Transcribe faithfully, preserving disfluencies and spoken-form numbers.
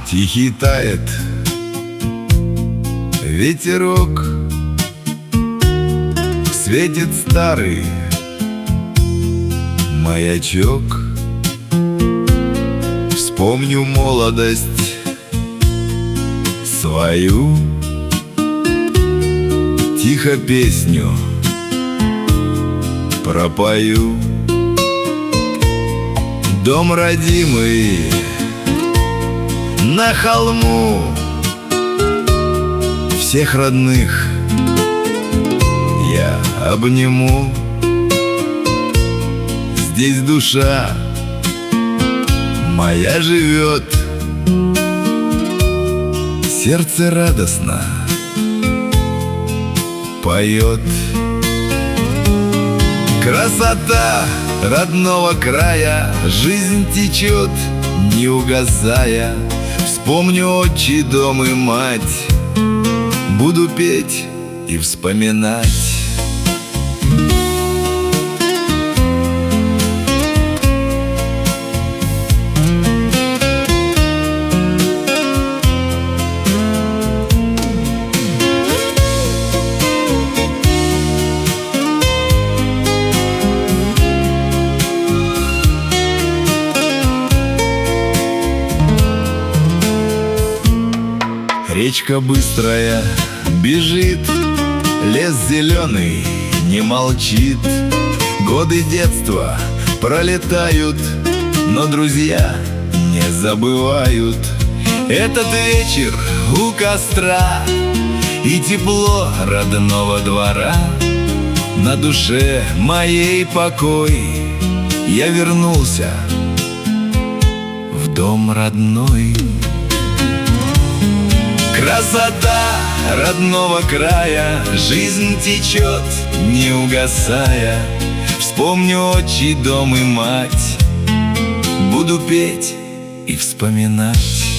Тихий тает ветерок, светит старый маячок. Вспомню молодость свою, тихо песню пропою. Дом родимый на холму, всех родных я обниму. Здесь душа моя живет, сердце радостно поет. Красота родного края, жизнь течет, не угасая. Вспомню отчий дом и мать, буду петь и вспоминать. Речка быстрая бежит, лес зеленый не молчит. Годы детства пролетают, но друзья не забывают. Этот вечер у костра и тепло родного двора. На душе моей покой, я вернулся в дом родной. Красота родного края, жизнь течет, не угасая. Вспомню отчий дом и мать, буду петь и вспоминать.